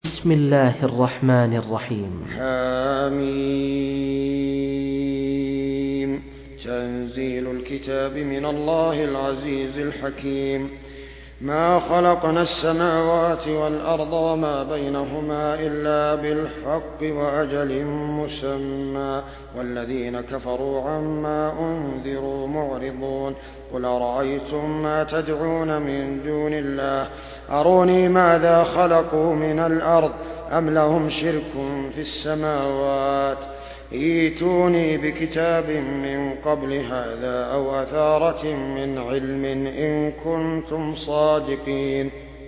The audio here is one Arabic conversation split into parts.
بسم الله الرحمن الرحيم. حميم. تنزيل الكتاب من الله العزيز الحكيم. ما خلقنا السماوات والأرض وما بينهما إلا بالحق وأجل مسمى والذين كفروا عما أنذروا معرضون. قل أرأيتم ما تدعون من دون الله أروني ماذا خلقوا من الأرض أم لهم شرك في السماوات ائتوني بكتاب من قبل هذا أو أثارة من علم إن كنتم صادقين.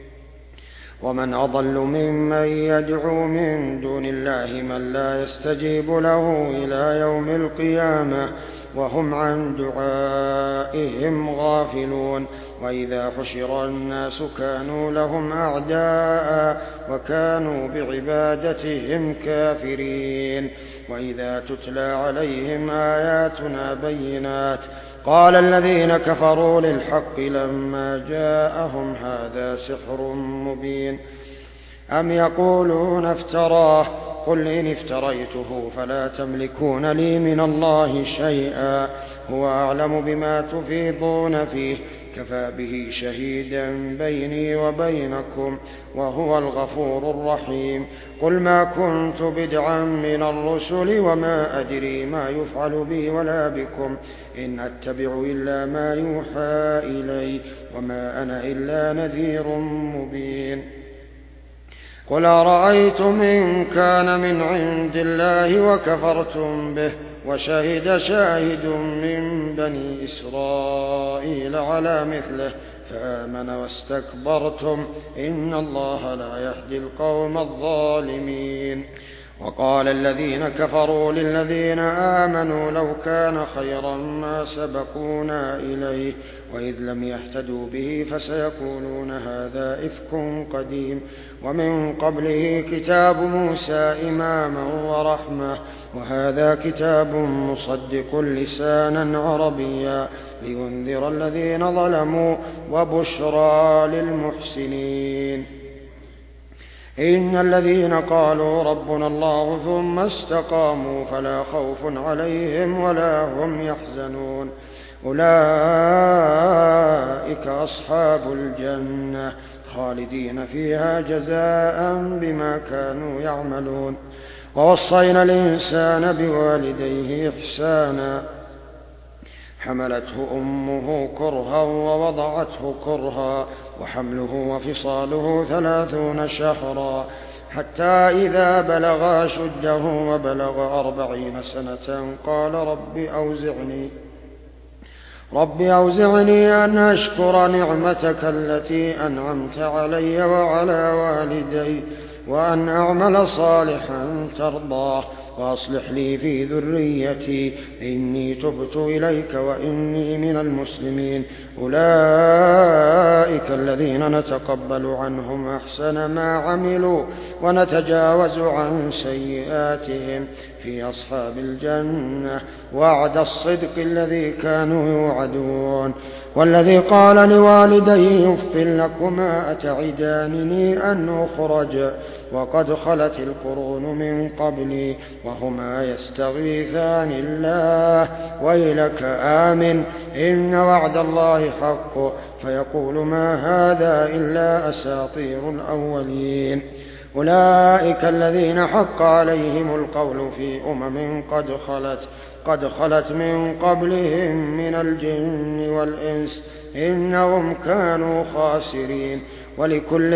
ومن أضل ممن يدعو من دون الله من لا يستجيب له إلى يوم القيامة وهم عن دعائهم غافلون. وإذا حشر الناس كانوا لهم أعداء وكانوا بعبادتهم كافرين. وإذا تتلى عليهم آياتنا بينات قال الذين كفروا للحق لما جاءهم هذا سحر مبين أم يقولون افتراه قل إن افتريته فلا تملكون لي من الله شيئا هو أعلم بما تفيضون فيه كفى به شهيدا بيني وبينكم وهو الغفور الرحيم. قل ما كنت بدعا من الرسل وما أدري ما يفعل بي ولا بكم إن أتبع إلا ما يوحى إلي وما أنا إلا نذير مبين. قل أرأيتم إن كان من عند الله وكفرتم به وشهد شاهد من بني إسرائيل على مثله فآمن واستكبرتم إن الله لا يهدي القوم الظالمين. وقال الذين كفروا للذين آمنوا لو كان خيرا ما سبقونا إليه وإذ لم يهتدوا به فسيقولون هذا إفك قديم ومن قبله كتاب موسى إماما ورحمة وهذا كتاب مصدق لسانا عربيا لينذر الذين ظلموا وبشرى للمحسنين. إن الذين قالوا ربنا الله ثم استقاموا فلا خوف عليهم ولا هم يحزنون أولئك أصحاب الجنة خالدين فيها جزاء بما كانوا يعملون. ووصينا الإنسان بوالديه إحسانا حملته أمه كرها ووضعته كرها وحمله وفصاله 30 شهرا حتى إذا بلغ أشده وبلغ 40 سنة قال رب أوزعني أن أشكر نعمتك التي أنعمت علي وعلى والدي وأن أعمل صالحا ترضاه وأصلح لي في ذريتي إني تبت إليك وإني من المسلمين. أولئك الذين نتقبل عنهم أحسن ما عملوا ونتجاوز عن سيئاتهم في أصحاب الجنة وعد الصدق الذي كانوا يوعدون. والذي قال لوالديه أف لكما أتعدانني أن أخرج وقد خلت القرون من قبلي وهما يستغيثان الله ويلك آمن إن وعد الله حق فيقول ما هذا إلا أساطير الأولين. أولئك الذين حق عليهم القول في قد خلت من قبلهم من الجن والإنس إنهم كانوا خاسرين. ولكل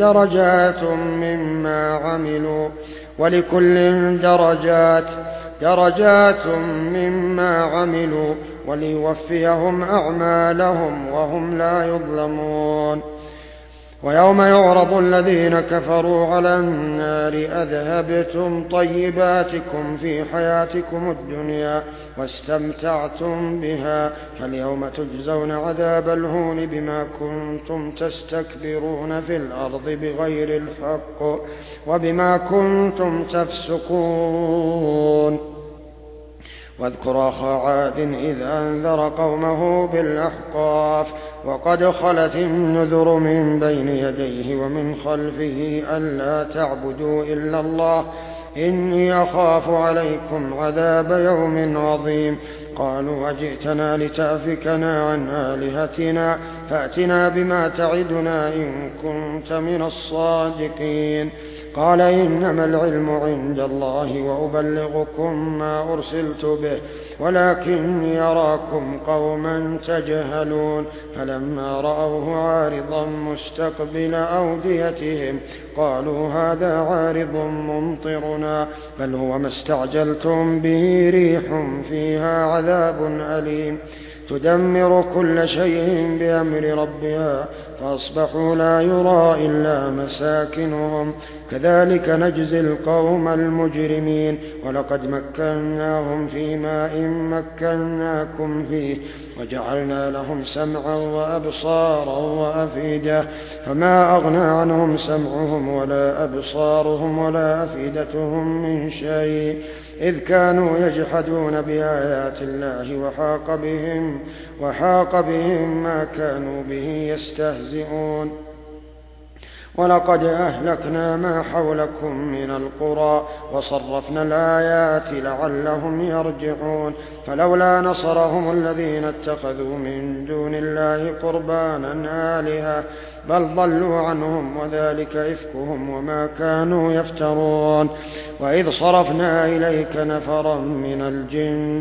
درجات مما عملوا وليوفيهم أعمالهم وهم لا يظلمون. ويوم يعرض الذين كفروا على النار أذهبتم طيباتكم في حياتكم الدنيا واستمتعتم بها فاليوم تجزون عذاب الهون بما كنتم تستكبرون في الأرض بغير الحق وبما كنتم تفسقون. واذكر أخا عاد إذ أنذر قومه بالأحقاف وقد خلت النذر من بين يديه ومن خلفه ألا تعبدوا إلا الله إني أخاف عليكم عذاب يوم عظيم. قالوا أجئتنا لتأفكنا عن آلهتنا فأتنا بما تعدنا إن كنت من الصادقين. قال إنما العلم عند الله وأبلغكم ما أرسلت به ولكني أراكم قوما تجهلون. فلما رأوه عارضا مستقبل أوديتهم قالوا هذا عارض ممطرنا بل هو ما استعجلتم به ريح فيها عذاب أليم تدمر كل شيء بأمر ربها فأصبحوا لا يرى إلا مساكنهم كذلك نجزي القوم المجرمين. ولقد مكناهم في ماء مكناكم فيه وجعلنا لهم سمعا وأبصارا وأفئدة فما أغنى عنهم سمعهم ولا أبصارهم ولا أفئدتهم من شيء إذ كانوا يجحدون بآيات الله وحاق بهم ما كانوا به يستهزئون. ولقد أهلكنا ما حولكم من القرى وصرفنا الآيات لعلهم يرجعون. فلولا نصرهم الذين اتخذوا من دون الله قربانا آلهة بل ضلوا عنهم وذلك إفكهم وما كانوا يفترون. وإذ صرفنا إليك نفرا من الجن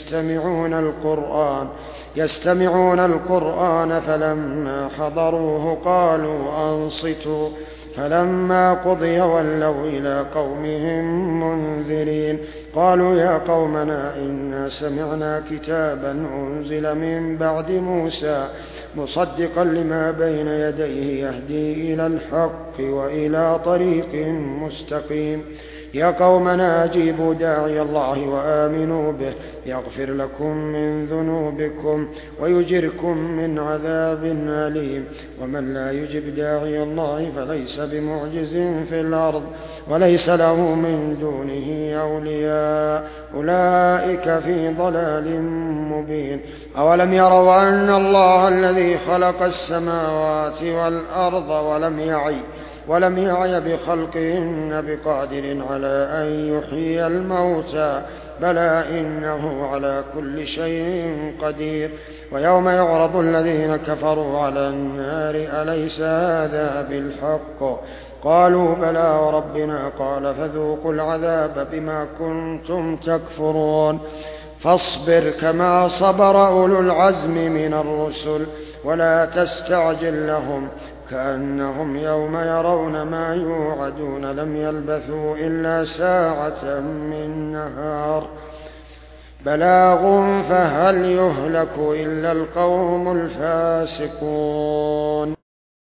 يستمعون القرآن فلما حضروه قالوا أنصتوا فلما قضي ولوا إلى قومهم منذرين. قالوا يا قومنا إنا سمعنا كتابا أنزل من بعد موسى مصدقا لما بين يديه يهدي إلى الحق وإلى طريق مستقيم. يا قومنا أجيبوا داعي الله وآمنوا به يغفر لكم من ذنوبكم ويجركم من عذاب أليم. ومن لا يجب داعي الله فليس بمعجز في الأرض وليس له من دونه أولياء أولئك في ضلال مبين. أولم يروا أن الله الذي خلق السماوات والأرض ولم يعي بخلقهن بقادر على أن يحيي الموتى بلى إنه على كل شيء قدير. ويوم يعرض الذين كفروا على النار أليس هذا بالحق قالوا بلى وربنا قال فذوقوا العذاب بما كنتم تكفرون. فاصبر كما صبر أولو العزم من الرسل ولا تستعجل لهم كأنهم يوم يرون ما يوعدون لم يلبثوا إلا ساعة من نهار بلاغ فهل يهلك إلا القوم الفاسقون.